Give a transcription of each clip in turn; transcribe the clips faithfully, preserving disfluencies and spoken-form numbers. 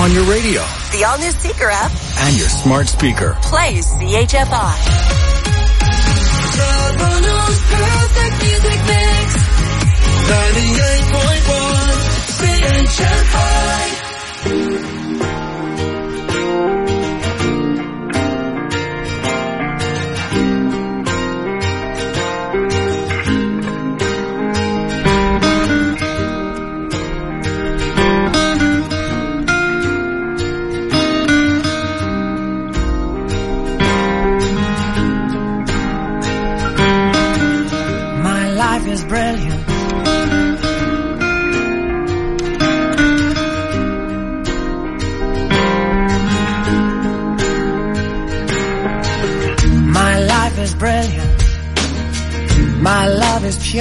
on your radio, the all-new Seeker app, and your smart speaker. Play C H F I. Toronto's perfect music mix. ninety-eight point one C H F I. Is brilliant. My life is brilliant. My love is pure.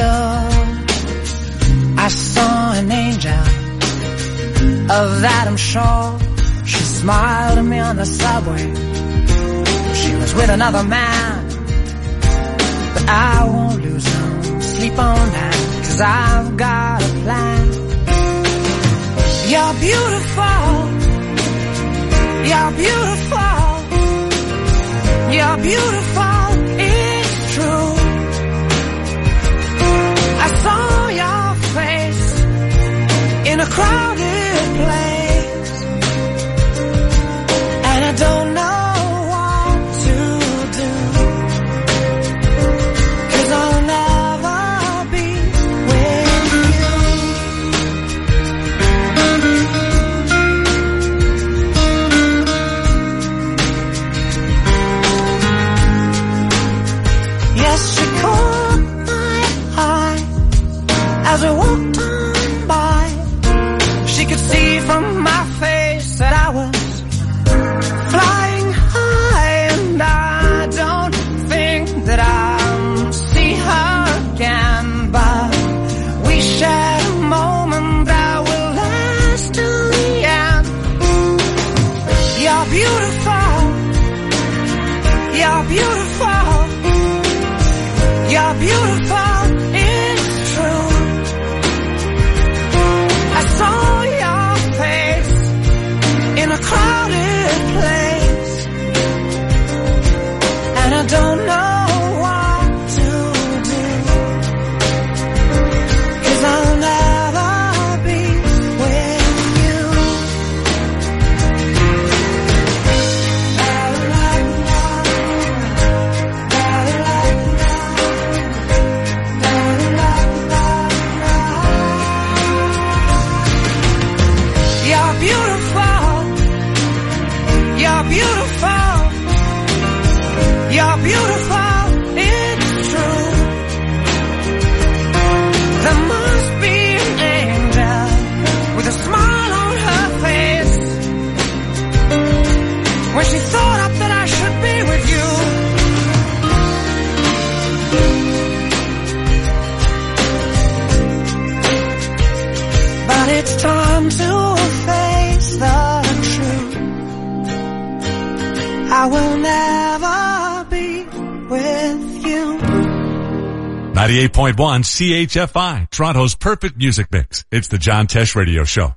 I saw an angel, of that I'm sure. She smiled at me on the subway. She was with another man, but I won't lose her. Sleep on that, cause I've got a plan. You're beautiful. You're beautiful. You're beautiful. It's true. I saw your face in a crowded place, and I don't know as I walked on by. She could see from my face that I was flying high, and I don't think that I'll see her again, but we shared a moment that will last till the end. You're beautiful. You're beautiful. You're beautiful. It's true. I saw your face in a crowded place, and I don't know what to do, cause I'll never be with you. You're beautiful. You're beautiful. You're beautiful. It's true. There must be an angel with a smile on her face when she thought up that I should be with you. But it's time to face the truth. I will never be with you. ninety-eight point one C H F I, Toronto's perfect music mix. It's the John Tesh Radio Show.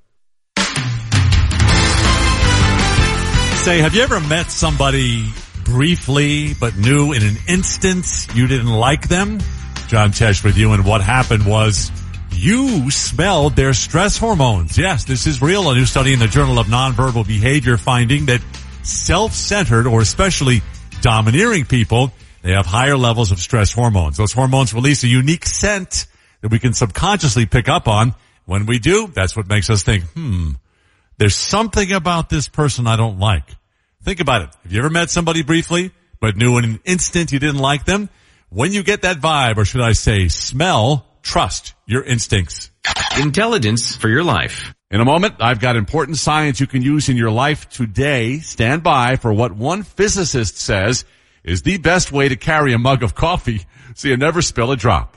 Say, have you ever met somebody briefly but knew in an instant you didn't like them? John Tesh with you, and what happened was you smelled their stress hormones. Yes, this is real. A new study in the Journal of Nonverbal Behavior finding that self-centered or especially domineering people, they have higher levels of stress hormones. Those hormones release a unique scent that we can subconsciously pick up on. When we do, that's what makes us think, hmm, there's something about this person I don't like. Think about it. Have you ever met somebody briefly, but knew in an instant you didn't like them? When you get that vibe, or should I say smell, trust your instincts. Intelligence for your life. In a moment, I've got important science you can use in your life today. Stand by for what one physicist says is the best way to carry a mug of coffee so you never spill a drop.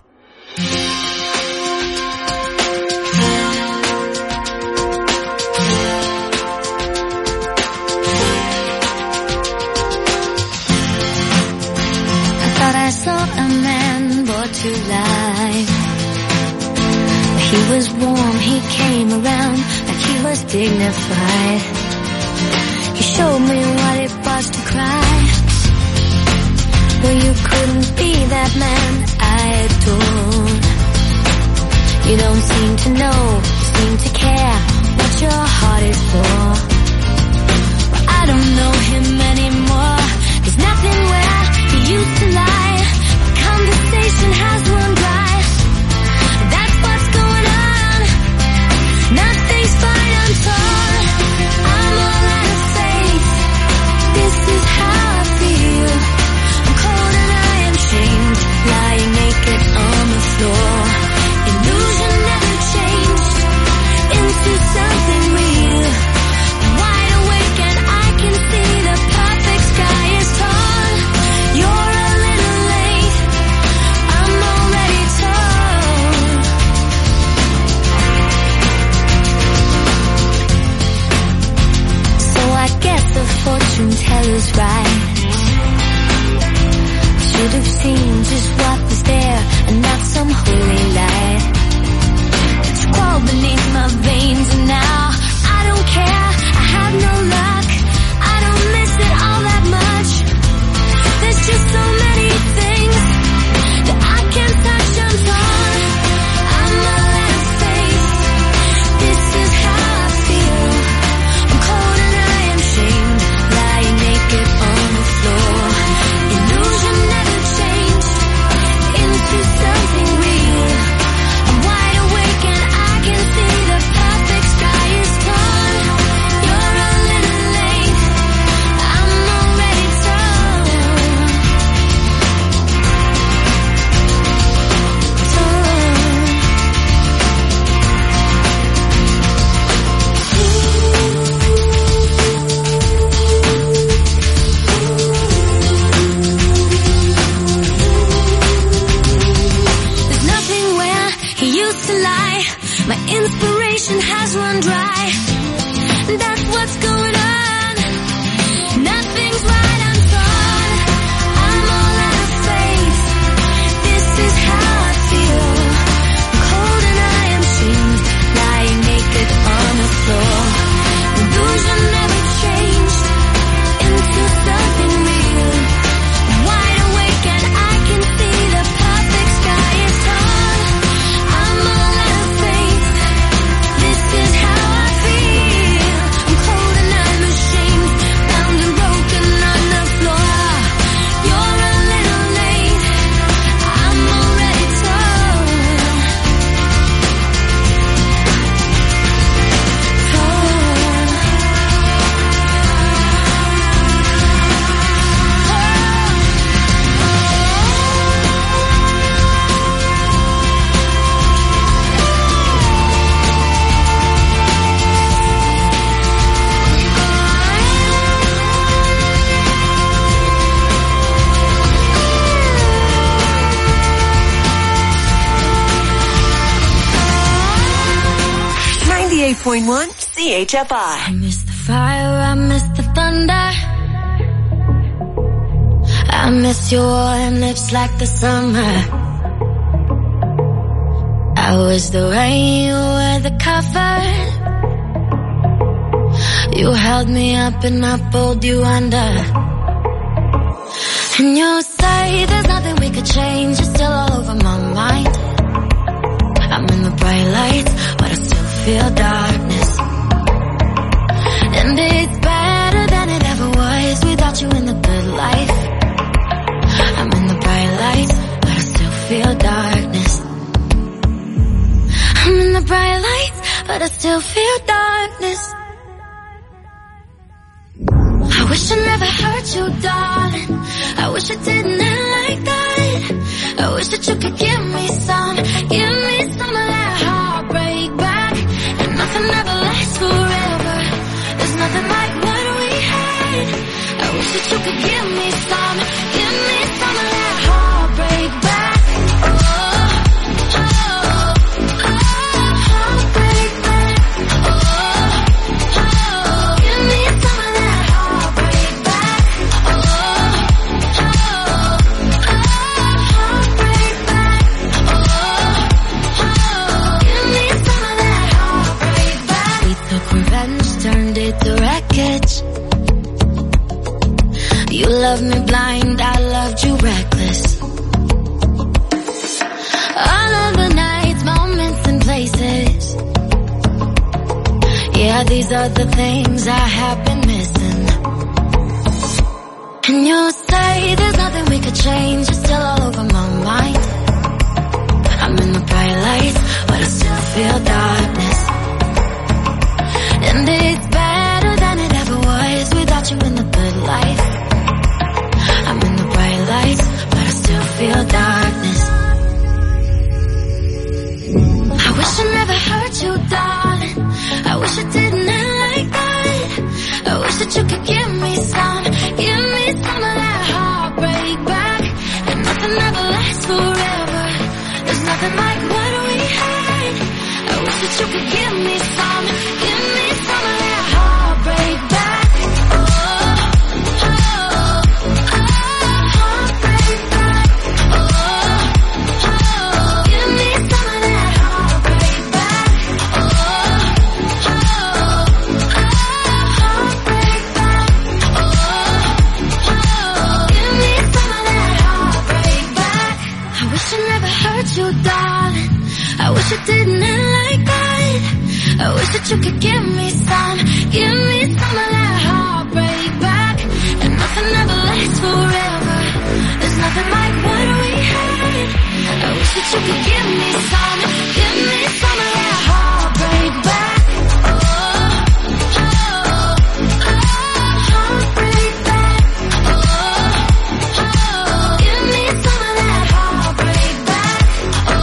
To life. He was warm, he came around like he was dignified. He showed me what it was to cry. Well, you couldn't be that man I adored. You don't seem to know, seem to care what your heart is for. Well, I don't know him anymore. There's nothing where he used to lie. The conversation has run dry. That's what's going on. Nothing's fine, I'm torn. I'm all out of faith. This is how I feel. I'm cold and I am shamed, lying naked on the floor. Illusion never changed into something real. I'm wide awake and I can see the perfect sky is torn. You're a little late, I'm already torn. So I guess the fortune teller's right. Should have seen just what was there and not some holy light. It's crawled beneath my veins and now I don't care, I have no luck. I don't miss it all that much. There's just so many things that I can't touch, I'm torn. I'm all out of faith. This is how I feel. I'm cold and I am shamed, lying naked on the floor. Illusion never changed into something real. I'm wide awake and I can see the perfect sky is torn. You're a little late, I'm already torn. There's nothing where he used to lie. My inspiration has run dry. That's what's going on. Nothing's right, I'm torn. I'm all out of faith. This is how I feel. I'm cold and I am shamed, lying naked on the floor. Illusion never changed into something real. I'm wide awake and I can see the perfect sky is torn. I'm all out of faith. This is how I feel. I'm cold and I'm ashamed, bound and broken on the floor. You're a little late, I'm already torn. ninety-eight point one C H F I. I miss the fire, I miss the thunder. I miss your warm lips like the summer. I was the rain, you were the cover. You held me up and I pulled you under. And you say there's nothing we could change, you're still all over my mind. I'm in the bright lights, but I still feel darkness. And it's better than it ever was without you in the good life. I'm in the bright lights, but I still feel darkness. I'm in the bright lights, but I still feel darkness. I wish I never hurt you, darling. I wish I didn't end like that. I wish that you could give me some, give me some of that heartbreak back. And nothing ever lasts forever. There's nothing like what we had. I wish that you could give me some, give me some of that heartbreak back. Oh, oh, oh, heartbreak back. Oh, oh, give me some of that heartbreak back. Oh, oh, oh, heartbreak back. Oh, oh, give me some of that heartbreak back. We took revenge turned it to wreckage. You loved me blind, I loved you reckless. All of the nights, moments and places. Yeah, these are the things I have been missing. And you say there's nothing we could change, you're still all over my mind. I'm in the bright lights, but I still feel darkness. And it's better than it ever was without you in the good life. I'm in the bright lights, but I still feel darkness. I wish I never hurt you, darling. I wish I didn't end like that. I wish that you could give me some, give me some of that heartbreak back. And nothing ever lasts forever. There's nothing like what we had. I wish that you could give me some, give me some of that heartbreak back. Oh, oh, oh, heartbreak back. Oh, oh, give me some of that heartbreak back. Oh, oh, heartbreak back. Oh, oh, give me some of that heartbreak back. I wish I never hurt you, darling. I wish it didn't end like that. I wish that you could give me some, give me some of that heartbreak back. And nothing ever lasts forever. There's nothing like what we had. I wish that you could give me some, give me some of that heartbreak back. Oh, oh, oh, heartbreak back. Oh, oh, give me some of that heartbreak back. Oh,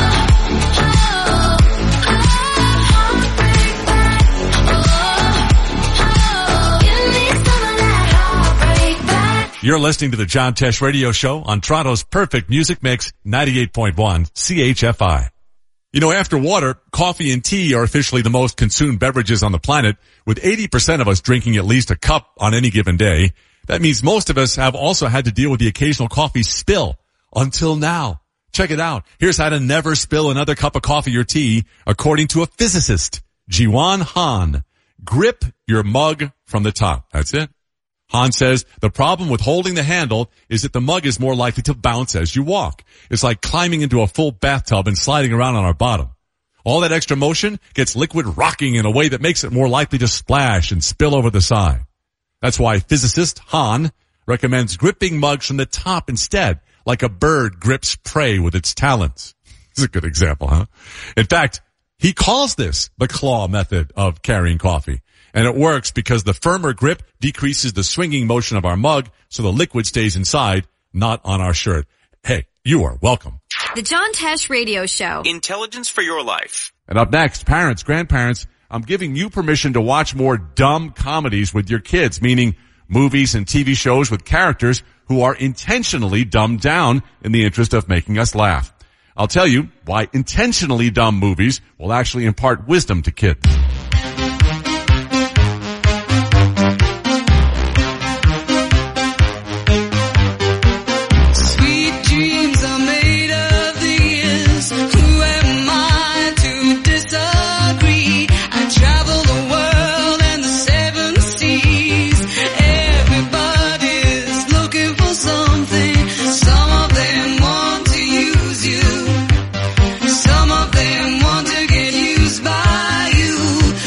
You're listening to the John Tesh Radio Show on Toronto's perfect music mix, ninety-eight point one C H F I. You know, after water, coffee and tea are officially the most consumed beverages on the planet, with eighty percent of us drinking at least a cup on any given day. That means most of us have also had to deal with the occasional coffee spill until now. Check it out. Here's how to never spill another cup of coffee or tea, according to a physicist, Jiwan Han. Grip your mug from the top. That's it. Han says the problem with holding the handle is that the mug is more likely to bounce as you walk. It's like climbing into a full bathtub and sliding around on our bottom. All that extra motion gets liquid rocking in a way that makes it more likely to splash and spill over the side. That's why physicist Han recommends gripping mugs from the top instead, like a bird grips prey with its talons. This is a good example, huh? In fact, he calls this the claw method of carrying coffee. And it works because the firmer grip decreases the swinging motion of our mug so the liquid stays inside, not on our shirt. Hey, you are welcome. The John Tesh Radio Show. Intelligence for your life. And up next, parents, grandparents, I'm giving you permission to watch more dumb comedies with your kids, meaning movies and T V shows with characters who are intentionally dumbed down in the interest of making us laugh. I'll tell you why intentionally dumb movies will actually impart wisdom to kids. Some of them want to get used by you.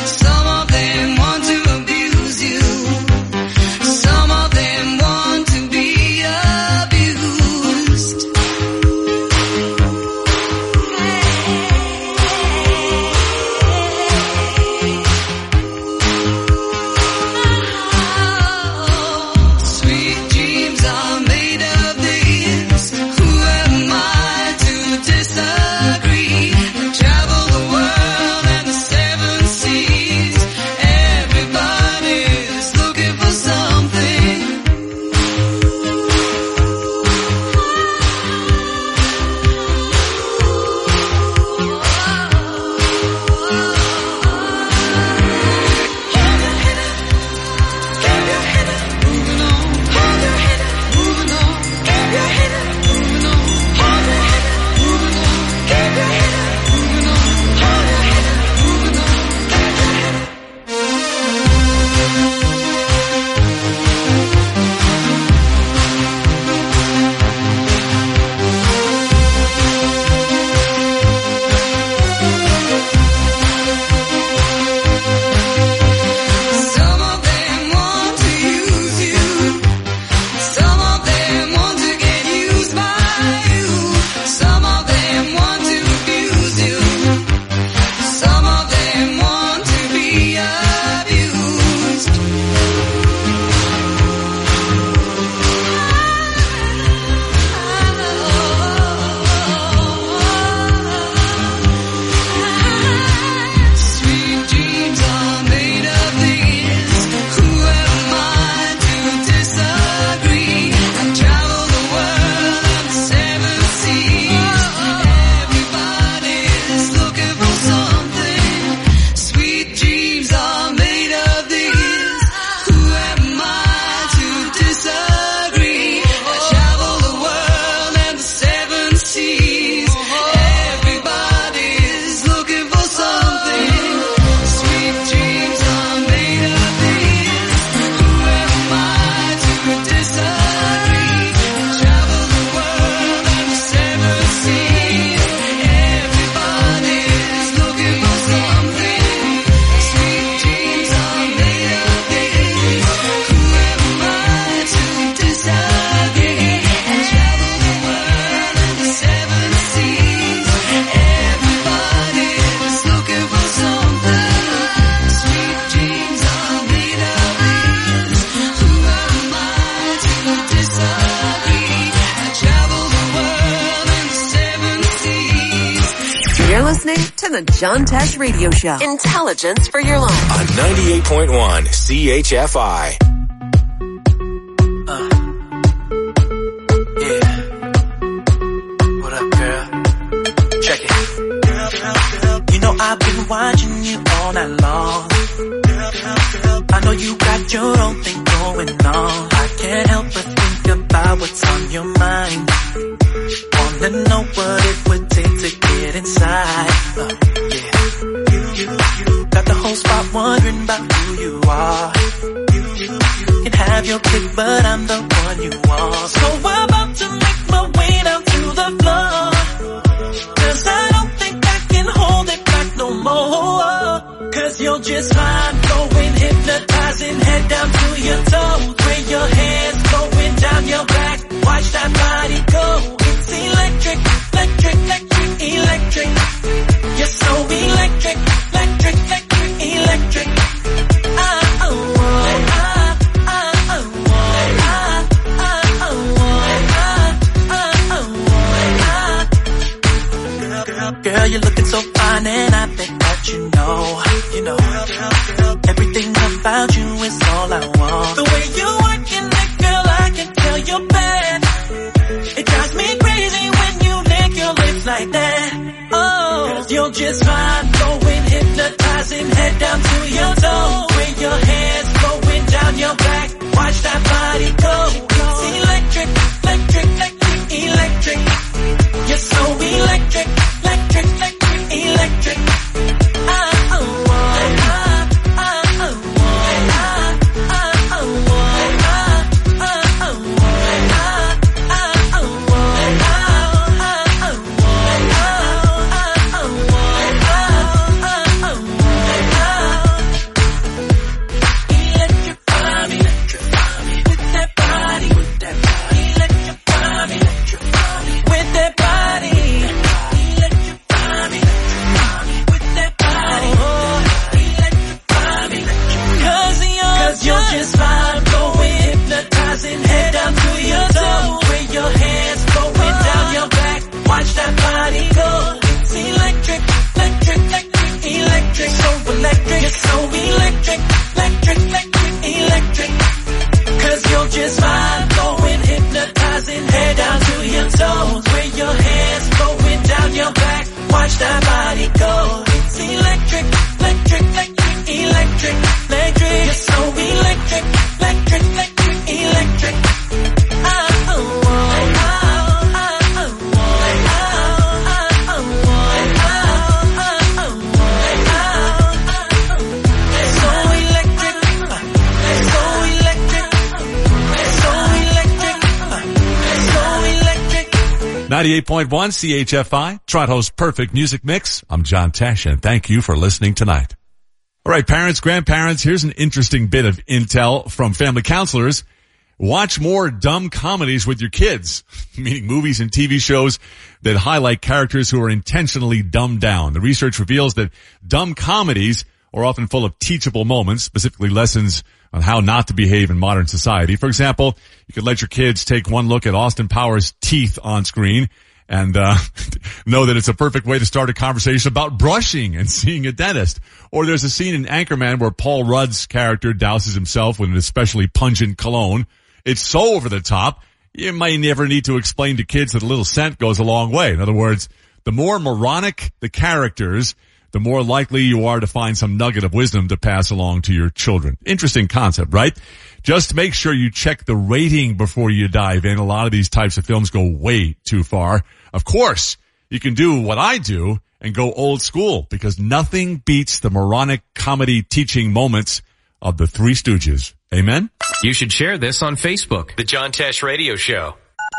listening to the John Tesh Radio Show. Intelligence for your life. On ninety-eight point one C H F I. Uh, yeah. What up, girl? Check it. You know I've been watching you all night long. I know you got your own thing going on. I can't help but think about what's on your mind. Wanna know what it would take to get inside. Uh, yeah. You, you, you got the whole spot wondering about who you are. You, you, you can have your pick, but I'm the one you want. So I'm about to make my way down to the floor. Cause I don't think I can hold it back no more. Cause you're just fine, going hypnotizing, head down to your toes. Where your hands going down your back, watch that body go. It's electric, electric, electric, electric. You're so electric, electric, electric, electric. Ah, oh, oh, ah, ah, oh, oh, ah, ah, oh, oh, ah, ah, oh, oh, ah. Girl, you're looking so fine and I think that you know, you know, everything about you is all I want. The way you working it, girl, I can tell you're bad. It drives me crazy when you lick your lips like that. Oh, cause you're just fine, going hypnotizing, head down to your toes. Where your hands going down your back, watch that body go. It's electric, electric, electric, electric. You're so electric, electric, electric, electric. Ah, oh, oh, ah, ah, oh, oh, ah, ah, oh, oh, ah, ah, oh, oh, ah, ah, oh, ninety-eight point one C H F I, Toronto's perfect music mix. I'm John Tesh, and thank you for listening tonight. All right, parents, grandparents, here's an interesting bit of intel from family counselors. Watch more dumb comedies with your kids, meaning movies and T V shows that highlight characters who are intentionally dumbed down. The research reveals that dumb comedies are often full of teachable moments, specifically lessons on how not to behave in modern society. For example, you could let your kids take one look at Austin Powers' teeth on screen and uh know that it's a perfect way to start a conversation about brushing and seeing a dentist. Or there's a scene in Anchorman where Paul Rudd's character douses himself with an especially pungent cologne. It's so over the top, you might never need to explain to kids that a little scent goes a long way. In other words, the more moronic the characters, the more likely you are to find some nugget of wisdom to pass along to your children. Interesting concept, right? Just make sure you check the rating before you dive in. A lot of these types of films go way too far. Of course, you can do what I do and go old school, because nothing beats the moronic comedy teaching moments of the Three Stooges. Amen? You should share this on Facebook. The John Tesh Radio Show.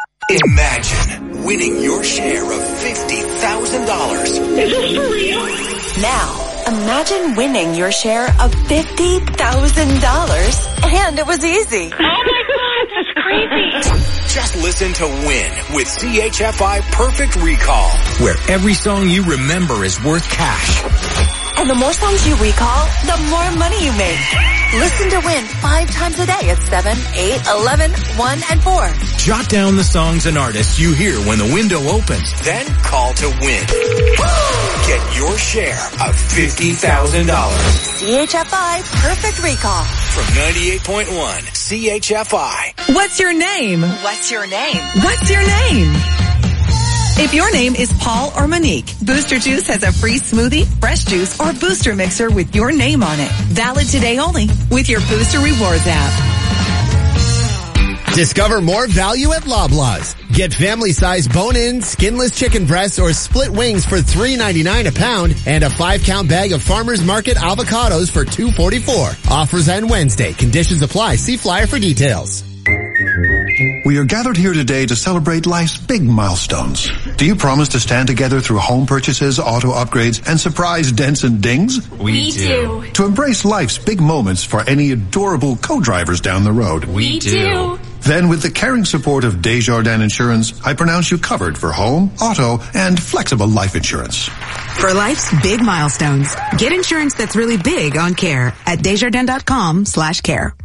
Imagine winning your share of fifty thousand dollars. Is this for real? Now, imagine winning your share of fifty thousand dollars, and it was easy. Oh my God, this is crazy. Just listen to Win with C H F I Perfect Recall, where every song you remember is worth cash. And the more songs you recall, the more money you make. Listen to Win five times a day at seven, eight, eleven, one, and four. Jot down the songs and artists you hear when the window opens. Then call to win. Get your share of fifty thousand dollars. C H F I Perfect Recall. From ninety-eight point one C H F I. What's your name? What's your name? What's your name? If your name is Paul or Monique, Booster Juice has a free smoothie, fresh juice, or booster mixer with your name on it. Valid today only with your Booster Rewards app. Discover more value at Loblaws. Get family-sized bone-in, skinless chicken breasts or split wings for three ninety-nine a pound and a five-count bag of Farmers Market avocados for two forty-four. Offers end Wednesday. Conditions apply. See flyer for details. We are gathered here today to celebrate life's big milestones. Do you promise to stand together through home purchases, auto upgrades, and surprise dents and dings? We do. To embrace life's big moments for any adorable co-drivers down the road? We do. Then with the caring support of Desjardins Insurance, I pronounce you covered for home, auto, and flexible life insurance. For life's big milestones, get insurance that's really big on care at Desjardins.com slash care.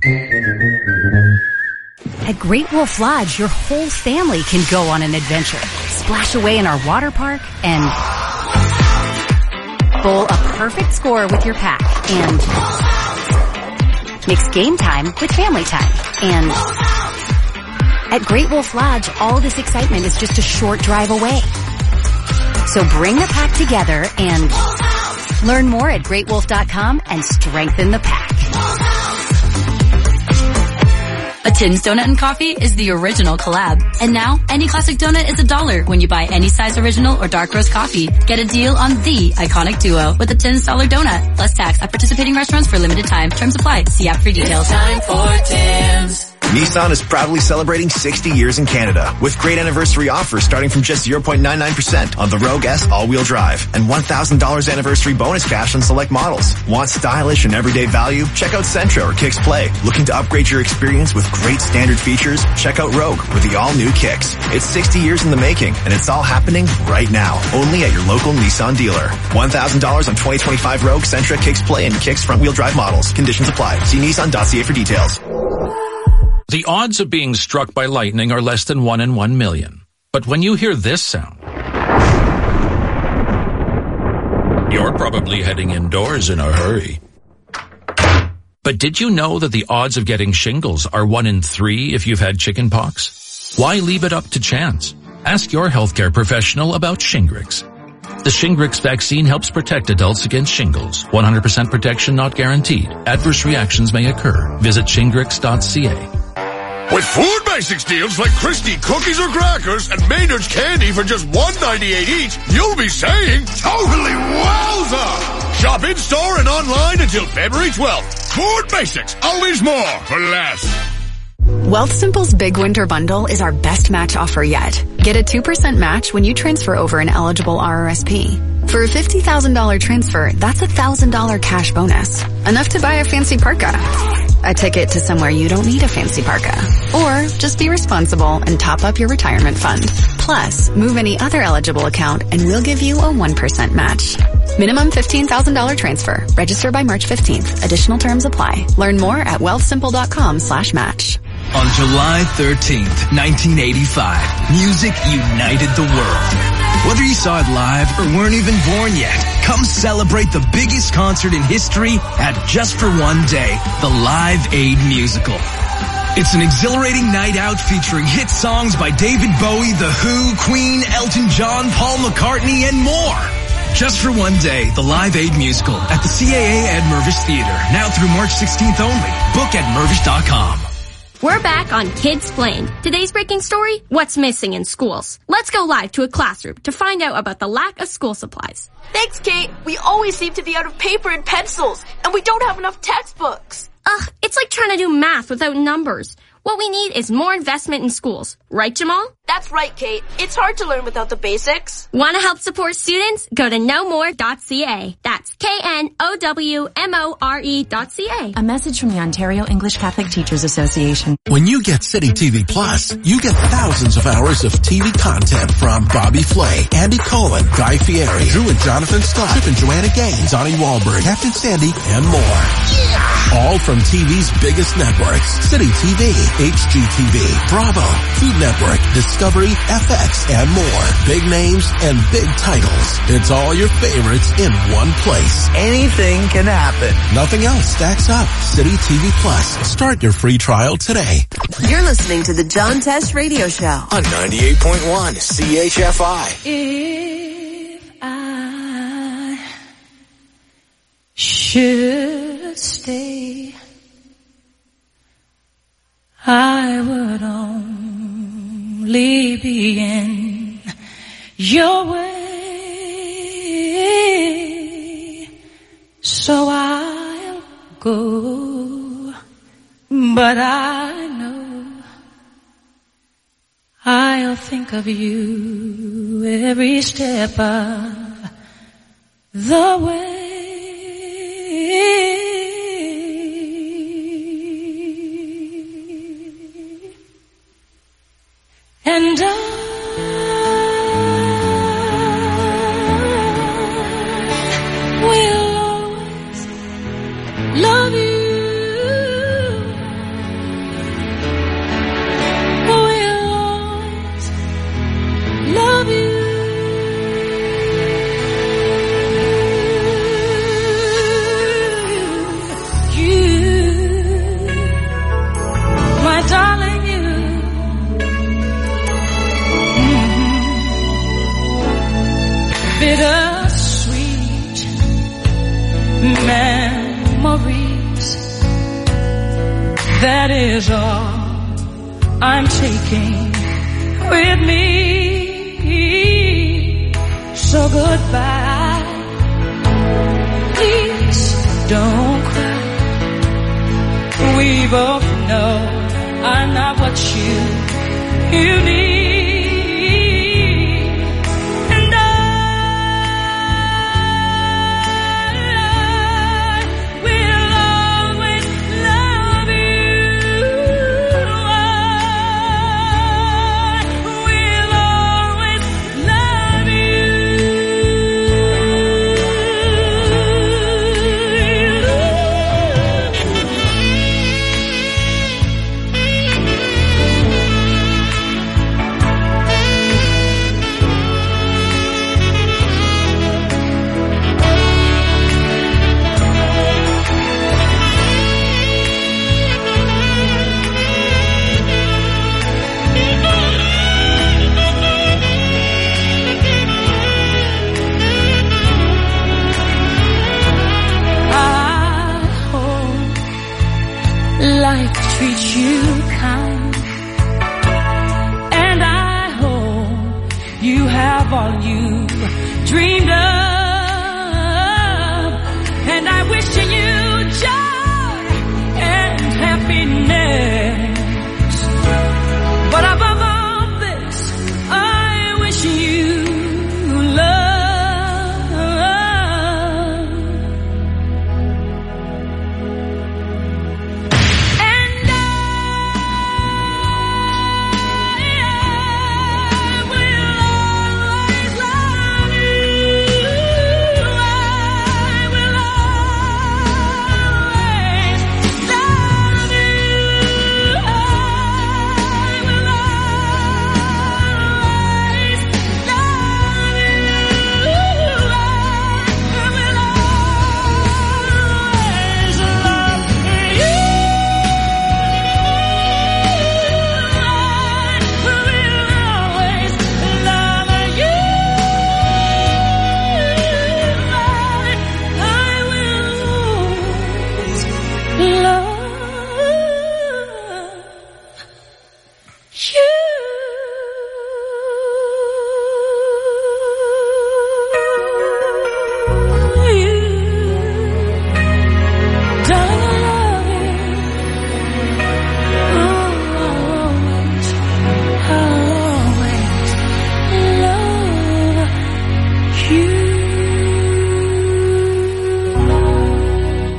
At Great Wolf Lodge, your whole family can go on an adventure. Splash away in our water park and bowl a perfect score with your pack and mix game time with family time. And at Great Wolf Lodge, all this excitement is just a short drive away. So bring the pack together and learn more at great wolf dot com and strengthen the pack. A Tim's Donut and Coffee is the original collab. And now, any classic donut is a dollar when you buy any size original or dark roast coffee. Get a deal on the iconic duo with a Tim's dollar donut, plus tax at participating restaurants for a limited time. Terms apply. See app for details. It's time for Tim's. Nissan is proudly celebrating sixty years in Canada with great anniversary offers starting from just zero point nine nine percent on the Rogue S all-wheel drive and one thousand dollars anniversary bonus cash on select models. Want stylish and everyday value? Check out Sentra or Kicks Play. Looking to upgrade your experience with great standard features? Check out Rogue with the all-new Kicks. It's sixty years in the making and it's all happening right now. Only at your local Nissan dealer. one thousand dollars on twenty twenty-five Rogue, Sentra, Kicks Play, and Kicks front-wheel drive models. Conditions apply. See Nissan dot c a for details. The odds of being struck by lightning are less than one in one million. But when you hear this sound, you're probably heading indoors in a hurry. But did you know that the odds of getting shingles are one in three if you've had chicken pox? Why leave it up to chance? Ask your healthcare professional about Shingrix. The Shingrix vaccine helps protect adults against shingles. one hundred percent protection not guaranteed. Adverse reactions may occur. Visit shingrix dot c a. With Food Basics deals like Christie cookies or crackers and Maynard's candy for just one ninety-eight each, you'll be saying, totally wowza! Shop in-store and online until February twelfth. Food Basics, always more for less. Wealthsimple's Big Winter Bundle is our best match offer yet. Get a two percent match when you transfer over an eligible R R S P. For a fifty thousand dollars transfer, that's a one thousand dollars cash bonus. Enough to buy a fancy parka. A ticket to somewhere you don't need a fancy parka. Or just be responsible and top up your retirement fund. Plus, move any other eligible account and we'll give you a one percent match. Minimum fifteen thousand dollars transfer. Register by March fifteenth. Additional terms apply. Learn more at wealthsimple.com slash match. On July thirteenth, nineteen eighty-five, music united the world. Whether you saw it live or weren't even born yet, come celebrate the biggest concert in history at Just for One Day, the Live Aid Musical. It's an exhilarating night out featuring hit songs by David Bowie, The Who, Queen, Elton John, Paul McCartney, and more. Just for One Day, the Live Aid Musical at the C A A at Mirvish Theater, now through March sixteenth only. Book at mirvish dot com. We're back on Kidsplained. Today's breaking story, what's missing in schools. Let's go live to a classroom to find out about the lack of school supplies. Thanks, Kate. We always seem to be out of paper and pencils, and we don't have enough textbooks. Ugh, it's like trying to do math without numbers. What we need is more investment in schools. Right, Jamal? That's right, Kate. It's hard to learn without the basics. Want to help support students? Go to know more dot c a. That's K N O W M O R E dot C A. A message from the Ontario English Catholic Teachers Association. When you get City T V Plus, you get thousands of hours of T V content from Bobby Flay, Andy Cohen, Guy Fieri, Drew and Jonathan Scott, Chip and Joanna Gaines, Donnie Wahlberg, Captain Sandy, and more. Yeah! All from T V's biggest networks. City T V, H G T V, Bravo, Food Network, Discovery, F X, and more. Big names and big titles. It's all your favorites in one place. Anything can happen. Nothing else stacks up. City T V Plus. Start your free trial today. You're listening to the John Tesh Radio Show on ninety-eight point one C H F I. If I should stay, I would only be in your way, so I'll go, but I know I'll think of you every step of the way. And I will always love you. Will always love you. You, my darling, you. Bittersweet memories, that is all I'm taking with me. So goodbye, please don't cry. We both know I'm not what you, you need. Life treats you kind, and I hope you have all you dreamed of, and I wish you joy and happiness, but above all this, I wish you love.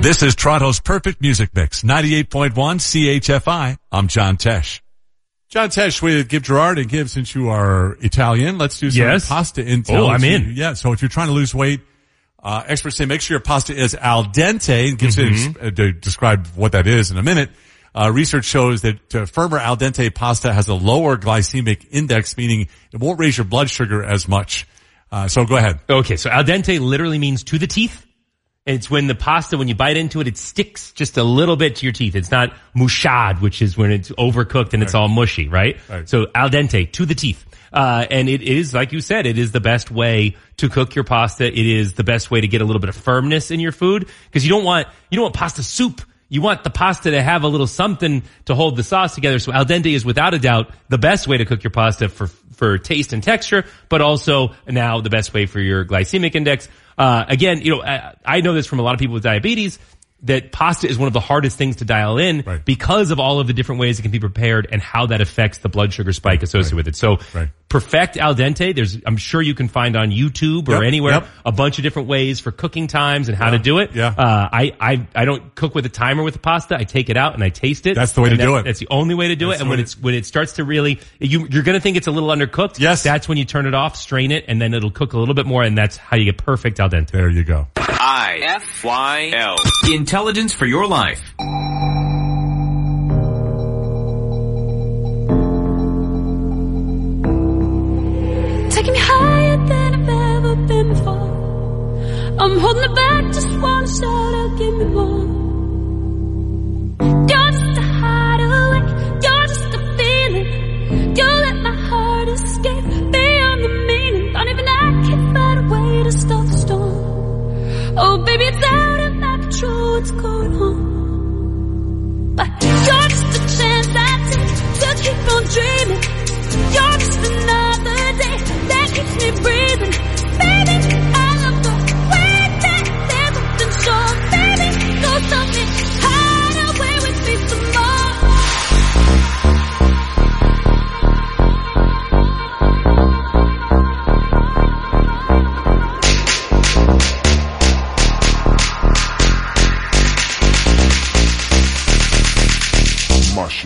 This is Toronto's Perfect Music Mix, ninety-eight point one C H F I. I'm John Tesh. John Tesh with Give Gerard and Give, since you are Italian, let's do some yes. pasta intel. Oh, I'm in. Yeah, so if you're trying to lose weight, uh, experts say make sure your pasta is al dente, and Give mm-hmm. uh, to describe what that is in a minute. Uh, research shows that uh, firmer al dente pasta has a lower glycemic index, meaning it won't raise your blood sugar as much. Uh, so go ahead. Okay, so al dente literally means to the teeth. It's when the pasta, when you bite into it, it sticks just a little bit to your teeth. It's not mouchade, which is when it's overcooked and it's right. all mushy, right? right? So al dente, to the teeth. Uh, and it is, like you said, it is the best way to cook your pasta. It is the best way to get a little bit of firmness in your food, because you don't want, you don't want pasta soup. You want the pasta to have a little something to hold the sauce together. So al dente is without a doubt the best way to cook your pasta for, for taste and texture, but also now the best way for your glycemic index. Uh, again, you know, I, I know this from a lot of people with diabetes, that pasta is one of the hardest things to dial in right. because of all of the different ways it can be prepared and how that affects the blood sugar spike associated right. with it. So right. perfect al dente. There's, I'm sure you can find on YouTube or yep. anywhere yep. a bunch of different ways for cooking times and how yeah. to do it. Yeah. Uh, I, I, I don't cook with a timer with the pasta. I take it out and I taste it. That's the way to that, do it. That's the only way to do that's it. And when it's, when it starts to really, you, you're going to think it's a little undercooked. Yes. That's when you turn it off, strain it, and then it'll cook a little bit more, and that's how you get perfect al dente. There you go. I F Y L. Intelligence for your life. Taking me higher than I've ever been before. I'm holding it back, just wanna shout out, give me more. You're just a hideaway, you're just a feeling. You let my heart escape beyond the meaning. Don't even I can find a way to stop the storm. Oh baby, it's out of my control, what's going on? But you're just a chance I take to keep on dreaming. You're just another day that keeps me breathing. Baby, I love the way that there's nothing sure. Baby, go something, hide away with me some more. Mushy.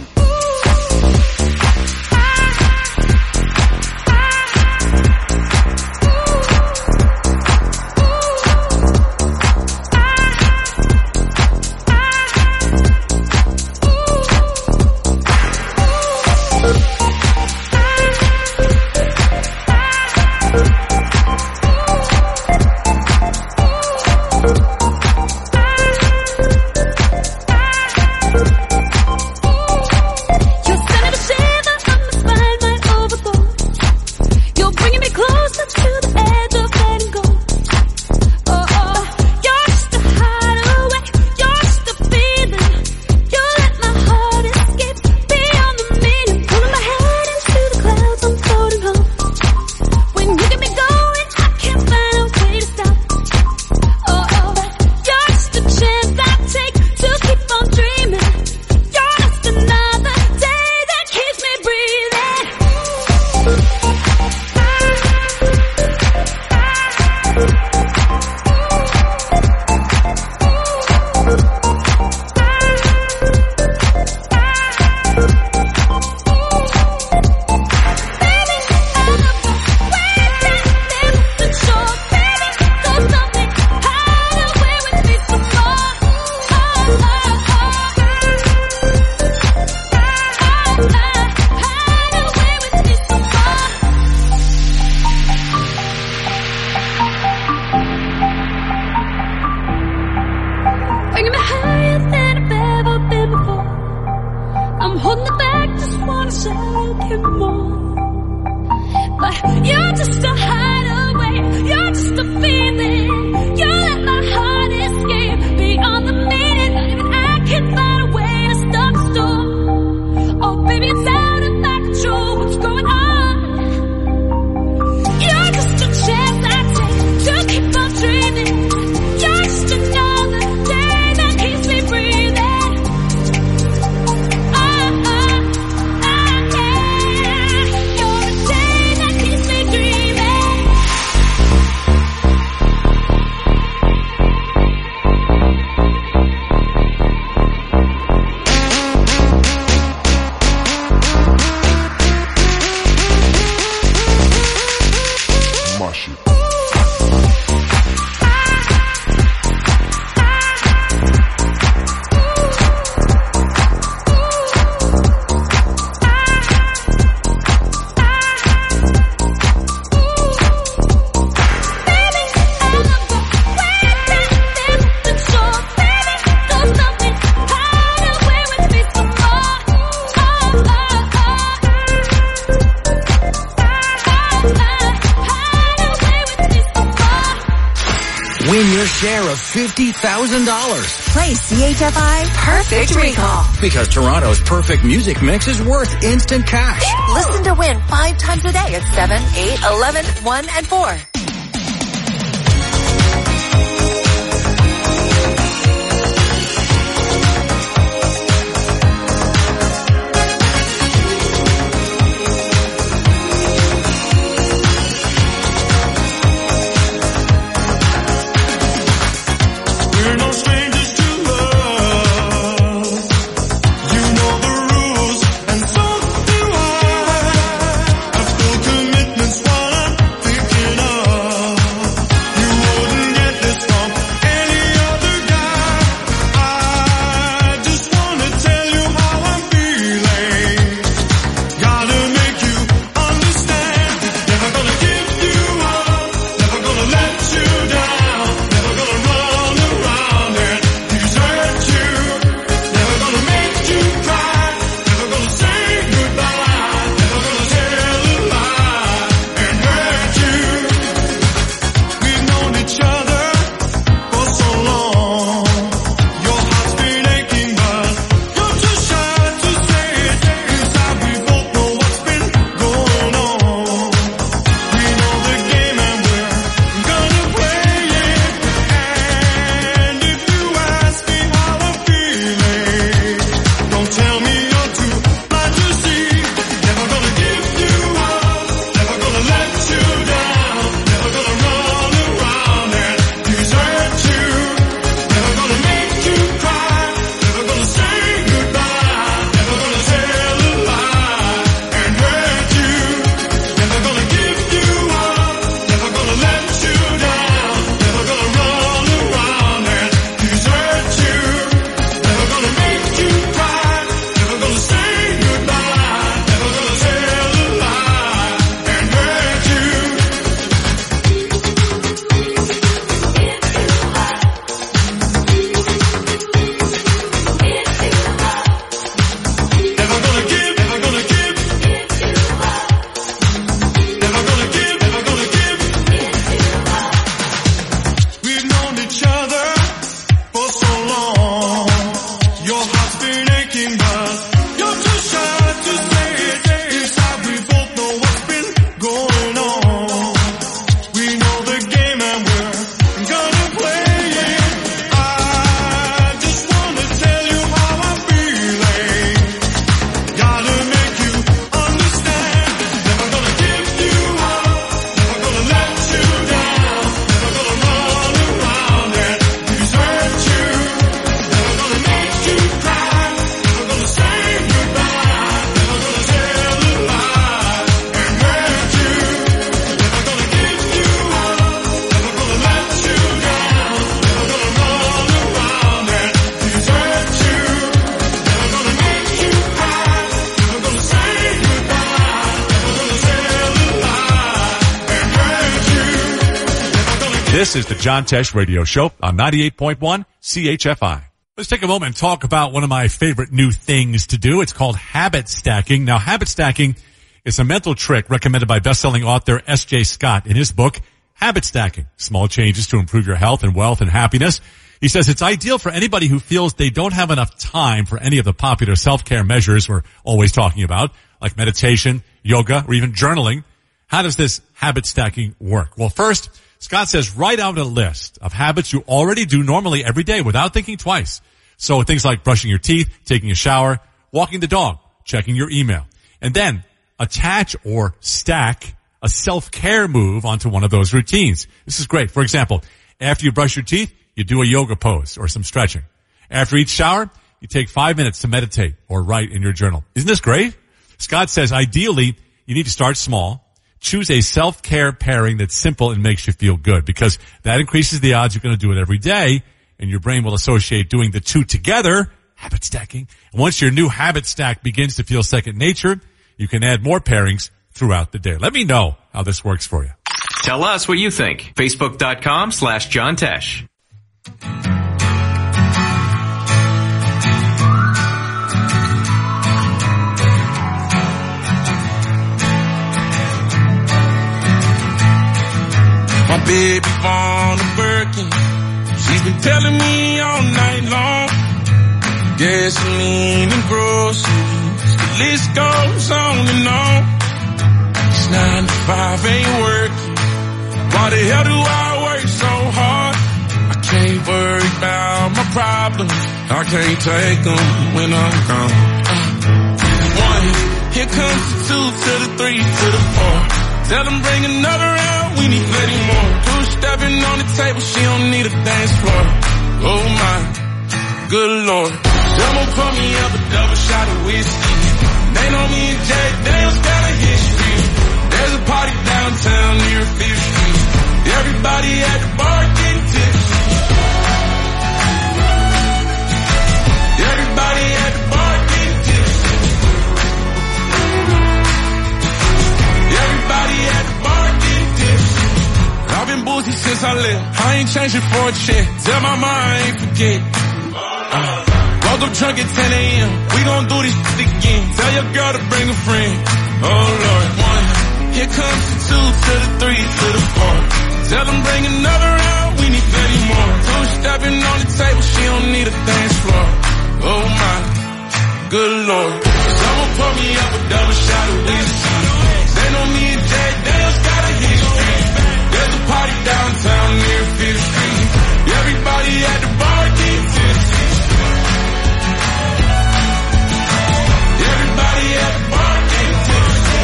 of fifty thousand dollars. Play C H F I Perfect Recall. Because Toronto's perfect music mix is worth instant cash. Listen to win five times a day at seven, eight, eleven, one, and four. This is the John Tesh Radio Show on ninety-eight point one C H F I. Let's take a moment and talk about one of my favorite new things to do. It's called habit stacking. Now, habit stacking is a mental trick recommended by best-selling author S J Scott in his book, Habit Stacking, Small Changes to Improve Your Health and Wealth and Happiness. He says it's ideal for anybody who feels they don't have enough time for any of the popular self-care measures we're always talking about, like meditation, yoga, or even journaling. How does this habit stacking work? Well, first, Scott says write out a list of habits you already do normally every day without thinking twice. So things like brushing your teeth, taking a shower, walking the dog, checking your email. And then attach or stack a self-care move onto one of those routines. This is great. For example, after you brush your teeth, you do a yoga pose or some stretching. After each shower, you take five minutes to meditate or write in your journal. Isn't this great? Scott says ideally you need to start small. Choose a self-care pairing that's simple and makes you feel good, because that increases the odds you're going to do it every day, and your brain will associate doing the two together, habit stacking. And once your new habit stack begins to feel second nature, you can add more pairings throughout the day. Let me know how this works for you. Tell us what you think. Facebook.com slash John Tesh. My baby born a Birkin. She's been telling me all night long. Gasoline and groceries, the list goes on and on. It's nine to five ain't working. Why the hell do I work so hard? I can't worry about my problems. I can't take them when I'm gone. Uh, one, here comes the two to the three to the four. Tell them bring another round, we need plenty more. Two stepping on the table, she don't need a dance floor. Oh my, good lord. Someone pour me up a double shot of whiskey. They know me and Jay Daniels got a history. There's a party downtown near Fifth Street. Everybody at the bar getting tipsy. Everybody at the bar getting tipsy. Everybody at the bar getting tipsy. I've been boozy since I left. I ain't changing for a check. Tell my mom I ain't forget. Uh, woke up drunk at ten a.m. We gon' do this shit again. Tell your girl to bring a friend. Oh Lord, one. Here comes the two to the three to the four. Tell them bring another round, we need plenty more. Two stepping on the table, she don't need a dance floor. Oh my, good lord. Someone pour me up a double shot of whiskey. They know me and Jay Daniels got a history. There's a party downtown near Fifth Street. Everybody at the bar getting tipsy. Everybody at the bar getting tipsy.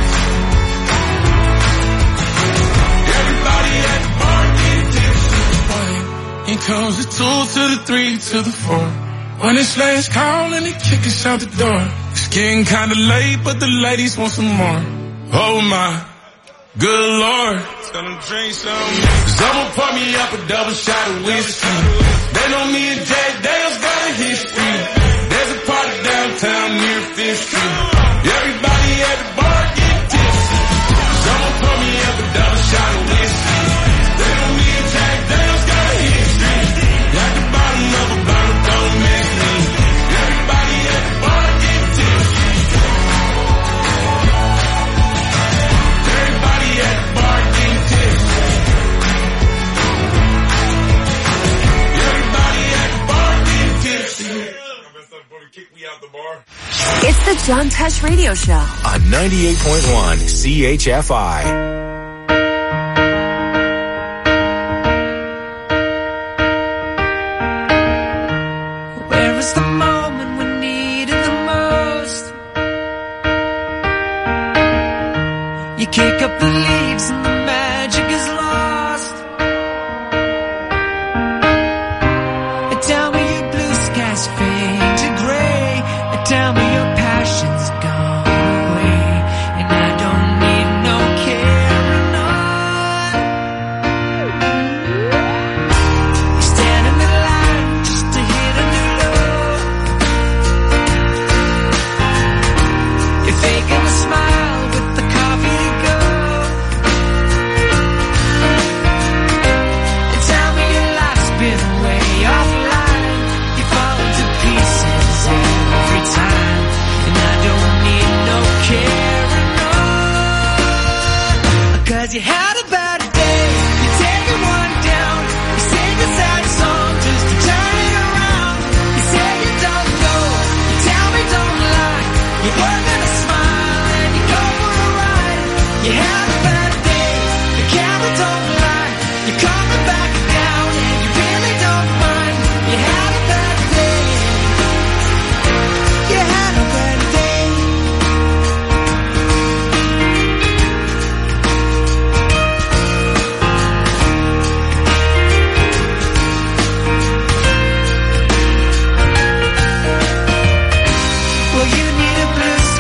Everybody at the bar getting tipsy. Here comes the two to the three to the four. When it's last call and they kick us out the door. It's getting kinda late, but the ladies want some more. Oh my, good lord. Tell them drink some. Someone pour me up a double shot of whiskey. They know me and Jay Daniels got a history. There's a party downtown near Fifth Street. Everybody at the bar get tipsy. Someone pour me up a double shot of whiskey. They know me and Jay Daniels got a history. Like the bottom of a bottle, don't mix me. Everybody at the bar get tipsy. Everybody at the bar get tipsy. Everybody at the bar get tipsy. It's the John Tesh Radio Show on ninety-eight point one C H F I. Where is the moment we needed the most? You kick up the leaves and the magic is lost. And tell me your blue skies fade to gray. And tell me your passion's gone away. And I don't need no carrying on. You stand in the line just to hit a new low. You're faking a smile with the coffee to go. And tell me your life's been way offline. You fall into pieces every time. And I don't need no carrying on. Cause you had a bad day. You're taking one down. You sing a sad song just to turn it around. You say you don't know. You tell me don't lie. You work on a smile and you go for a ride. You had a bad day. The camera don't lie. You're coming back down and you really don't mind. You had a bad day. You had a bad day. Well, you need a blue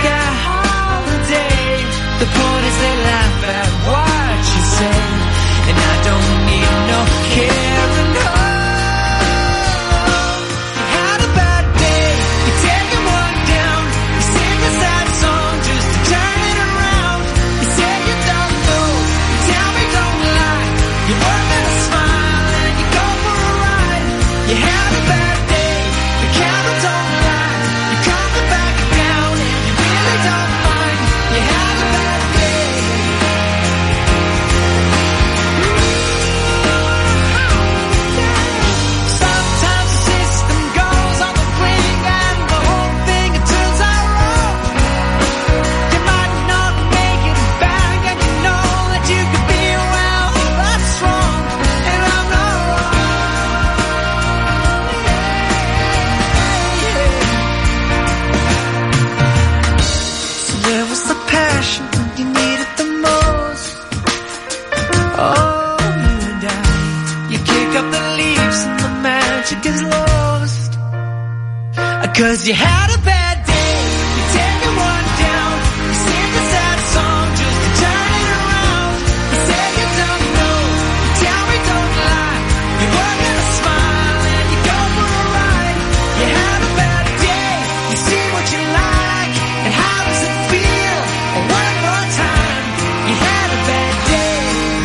you had a bad day, you take one down, you sing a sad song just to turn it around. You say you don't know, you tell me don't lie, you work on a smile and you go for a ride. You had a bad day, you see what you like, and how does it feel? Oh, one more time, you had a bad day,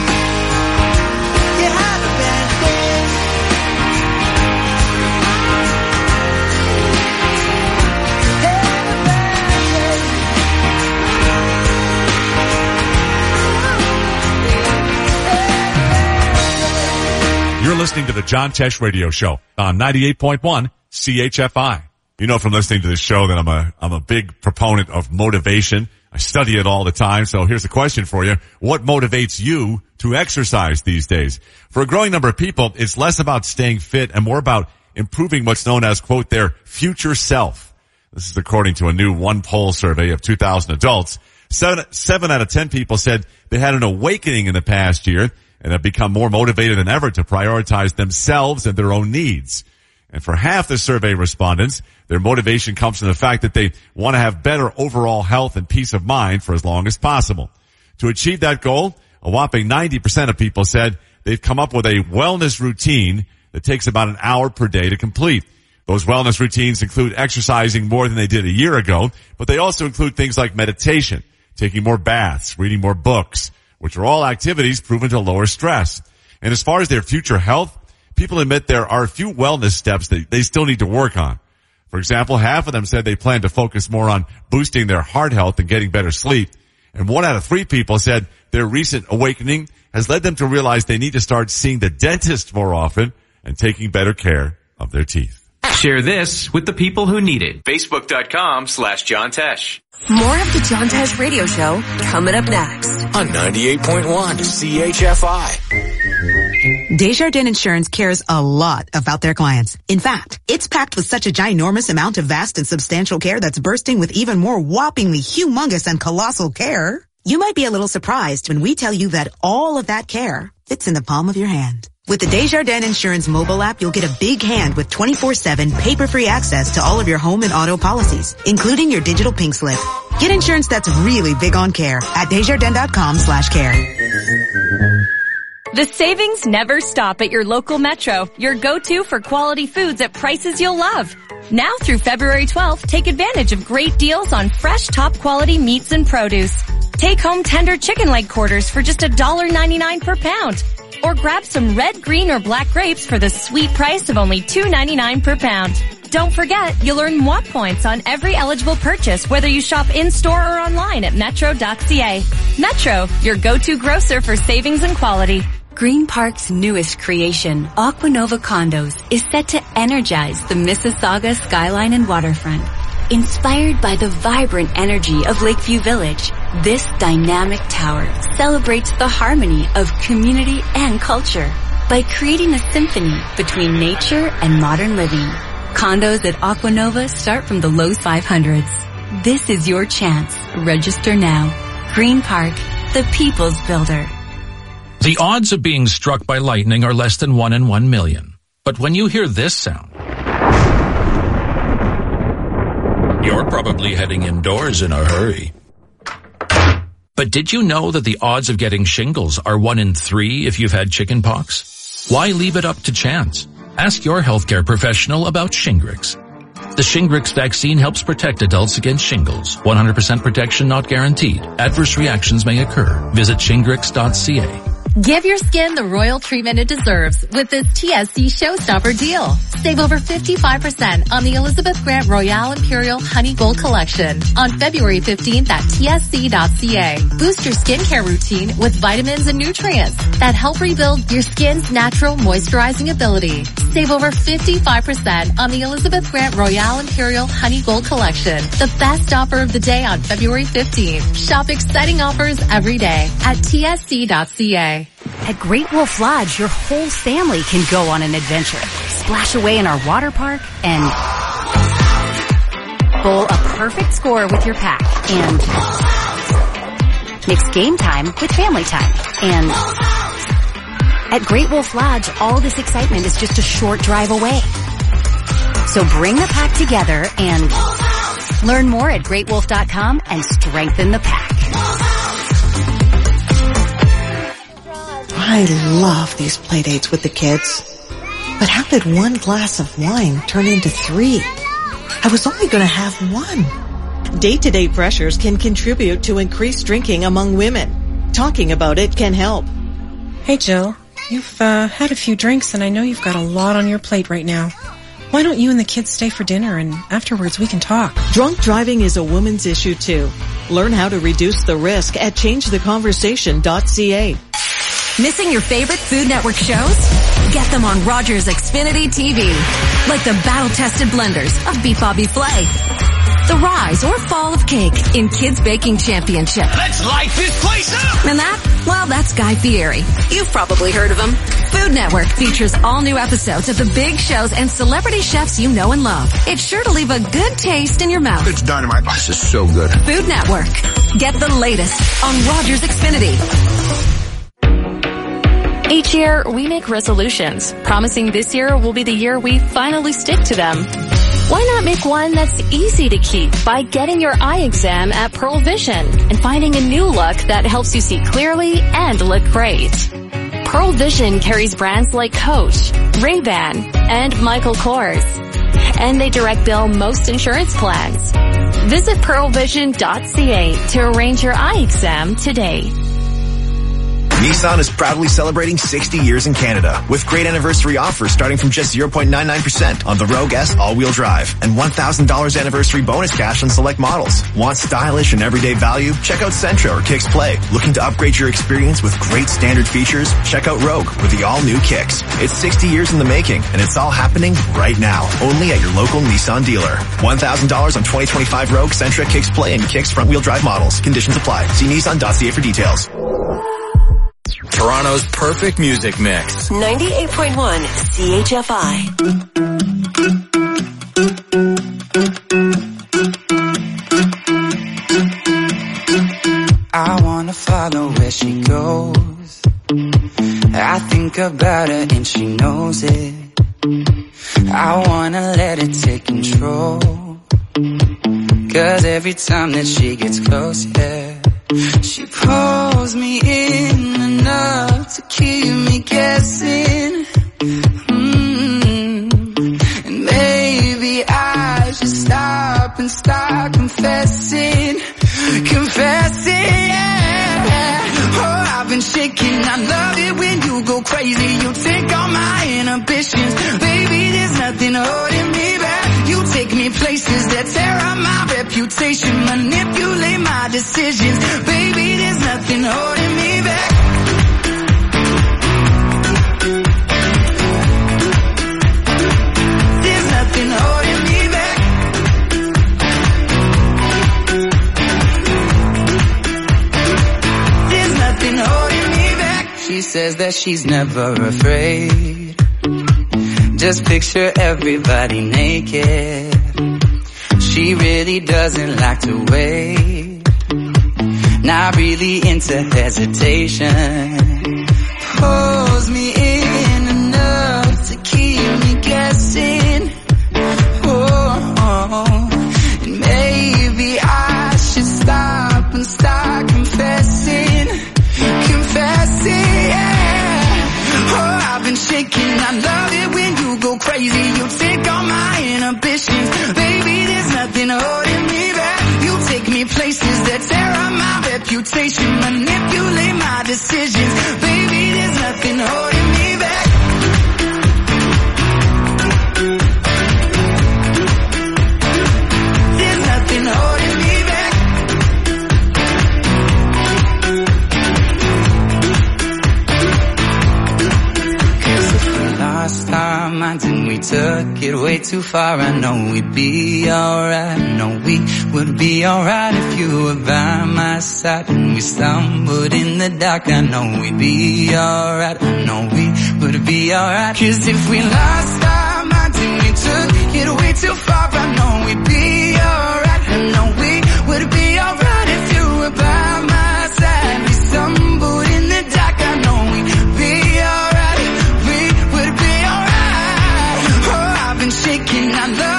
you had a bad day. You're listening to the John Tesh Radio Show on ninety-eight point one C H F I. You know from listening to this show that I'm a, I'm a big proponent of motivation. I study it all the time. So here's a question for you. What motivates you to exercise these days? For a growing number of people, it's less about staying fit and more about improving what's known as, quote, their future self. This is according to a new one poll survey of two thousand adults. Seven, seven out of ten people said they had an awakening in the past year and have become more motivated than ever to prioritize themselves and their own needs. And for half the survey respondents, their motivation comes from the fact that they want to have better overall health and peace of mind for as long as possible. To achieve that goal, a whopping ninety percent of people said they've come up with a wellness routine that takes about an hour per day to complete. Those wellness routines include exercising more than they did a year ago, but they also include things like meditation, taking more baths, reading more books, which are all activities proven to lower stress. And as far as their future health, people admit there are a few wellness steps that they still need to work on. For example, half of them said they plan to focus more on boosting their heart health and getting better sleep. And one out of three people said their recent awakening has led them to realize they need to start seeing the dentist more often and taking better care of their teeth. Share this with the people who need it. Facebook.com slash John Tesh. More of the John Tesh Radio Show coming up next. On ninety-eight point one C H F I. Desjardins Insurance cares a lot about their clients. In fact, it's packed with such a ginormous amount of vast and substantial care that's bursting with even more whoppingly humongous and colossal care. You might be a little surprised when we tell you that all of that care fits in the palm of your hand. With the Desjardins Insurance mobile app, you'll get a big hand with twenty-four seven paper-free access to all of your home and auto policies, including your digital pink slip. Get insurance that's really big on care at Desjardins.com slash care. The savings never stop at your local Metro, your go-to for quality foods at prices you'll love. Now through February twelfth, take advantage of great deals on fresh, top-quality meats and produce. Take home tender chicken leg quarters for just one dollar ninety-nine per pound. Or grab some red, green, or black grapes for the sweet price of only two ninety-nine per pound. Don't forget, you'll earn M W A points on every eligible purchase, whether you shop in-store or online at metro dot c a. Metro, your go-to grocer for savings and quality. Green Park's newest creation, Aquanova Condos, is set to energize the Mississauga skyline and waterfront. Inspired by the vibrant energy of Lakeview Village, this dynamic tower celebrates the harmony of community and culture by creating a symphony between nature and modern living. Condos at Aquanova start from the low five hundreds. This is your chance. Register now. Green Park, the people's builder. The odds of being struck by lightning are less than one in one million. But when you hear this sound, you're probably heading indoors in a hurry. But did you know that the odds of getting shingles are one in three if you've had chicken pox? Why leave it up to chance? Ask your healthcare professional about Shingrix. The Shingrix vaccine helps protect adults against shingles. one hundred percent protection not guaranteed. Adverse reactions may occur. Visit shingrix dot c a. Give your skin the royal treatment it deserves with this T S C Showstopper deal. Save over fifty-five percent on the Elizabeth Grant Royale Imperial Honey Gold Collection on February fifteenth at T S C dot c a. Boost your skincare routine with vitamins and nutrients that help rebuild your skin's natural moisturizing ability. Save over fifty-five percent on the Elizabeth Grant Royale Imperial Honey Gold Collection. The best offer of the day on February fifteenth. Shop exciting offers every day at T S C dot c a. At Great Wolf Lodge, your whole family can go on an adventure. Splash away in our water park and bowl a perfect score with your pack and mix game time with family time. And at Great Wolf Lodge, all this excitement is just a short drive away. So bring the pack together and learn more at great wolf dot com and strengthen the pack. I love these play dates with the kids. But how did one glass of wine turn into three? I was only going to have one. Day-to-day pressures can contribute to increased drinking among women. Talking about it can help. Hey, Jill. You've uh, had a few drinks, and I know you've got a lot on your plate right now. Why don't you and the kids stay for dinner, and afterwards we can talk? Drunk driving is a woman's issue, too. Learn how to reduce the risk at change the conversation dot c a. Missing your favorite Food Network shows? Get them on Rogers Xfinity T V. Like the battle-tested blenders of Beef Bobby Flay, the rise or fall of cake in Kids Baking Championship. Let's light this place up! And that? Well, that's Guy Fieri. You've probably heard of him. Food Network features all new episodes of the big shows and celebrity chefs you know and love. It's sure to leave a good taste in your mouth. It's dynamite. This is so good. Food Network. Get the latest on Rogers Xfinity. Each year, we make resolutions, promising this year will be the year we finally stick to them. Why not make one that's easy to keep by getting your eye exam at Pearl Vision and finding a new look that helps you see clearly and look great? Pearl Vision carries brands like Coach, Ray-Ban, and Michael Kors. And they direct bill most insurance plans. Visit pearl vision dot c a to arrange your eye exam today. Nissan is proudly celebrating sixty years in Canada with great anniversary offers starting from just zero point nine nine percent on the Rogue S all-wheel drive and one thousand dollars anniversary bonus cash on select models. Want stylish and everyday value? Check out Sentra or Kicks Play. Looking to upgrade your experience with great standard features? Check out Rogue with the all-new Kicks. It's sixty years in the making and it's all happening right now. Only at your local Nissan dealer. one thousand dollars on twenty twenty-five Rogue, Sentra, Kicks Play, and Kicks front-wheel drive models. Conditions apply. See nissan dot c a for details. Toronto's perfect music mix. ninety-eight point one C H F I. I wanna follow where she goes. I think about her and she knows it. I wanna let it take control. Cause every time that she gets close, yeah, she pulls me in enough to keep me guessing. Mm-hmm. And maybe I should stop and start confessing. Confessing, yeah. Oh, I've been shaking. I love it when you go crazy. You take all my inhibitions. Baby, there's nothing holding me back. You take me places that tear up my reputation. Manipulate my decisions. Baby, there's nothing holding me back. There's nothing holding me back. There's nothing holding me back. She says that she's never afraid. Just picture everybody naked. She really doesn't like to wait. Not really into hesitation. Pulls me in enough to keep me guessing. Oh, oh. And maybe I should stop and start confessing. Confessing, yeah. Oh, I've been shaking. I love it when you go crazy. You take all my inhibitions. Baby, there's nothing holding me back. You take me places that tear up my reputation. Manipulate my decisions. Baby, there's nothing holding me back. There's nothing holding me back. Cause if we lost our minds and we took it way too far, I know we'd be alright. I know we would be alright if you were by my side. When we stumbled in the dark, I know we'd be alright. I know we would be alright. Cause if we lost our minds and we took it way too far, I know we'd be alright. I know we would be alright if you were by my side. We stumbled in the dark, I know we'd be alright. We would be alright. Oh, I've been shaking, I love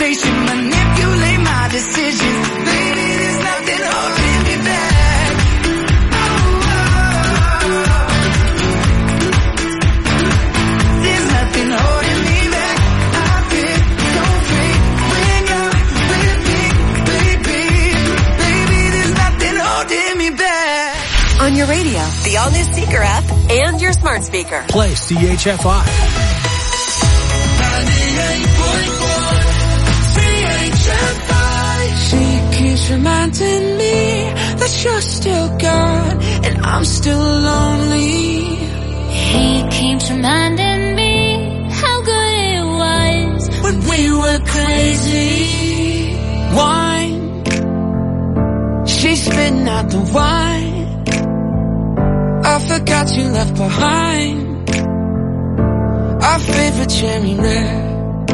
say she manipulate my decisions. Baby, there's nothing holding me back. Oh, oh, oh. There's nothing holding me back. I feel so free when you're with me, baby. Baby, there's nothing holding me back. On your radio, the all-new Seeker app, and your smart speaker. Play C H F I. She keeps reminding me that you're still gone and I'm still lonely. He keeps reminding me how good it was when we were crazy. Wine, she's spitting out the wine. I forgot you left behind our favorite cherry red.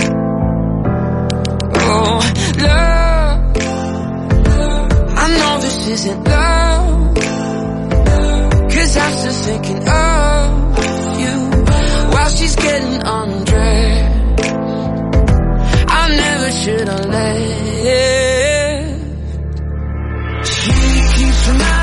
Oh, love, I know this isn't love, 'cause I'm still thinking of you while she's getting undressed. I never should have left. She keeps reminding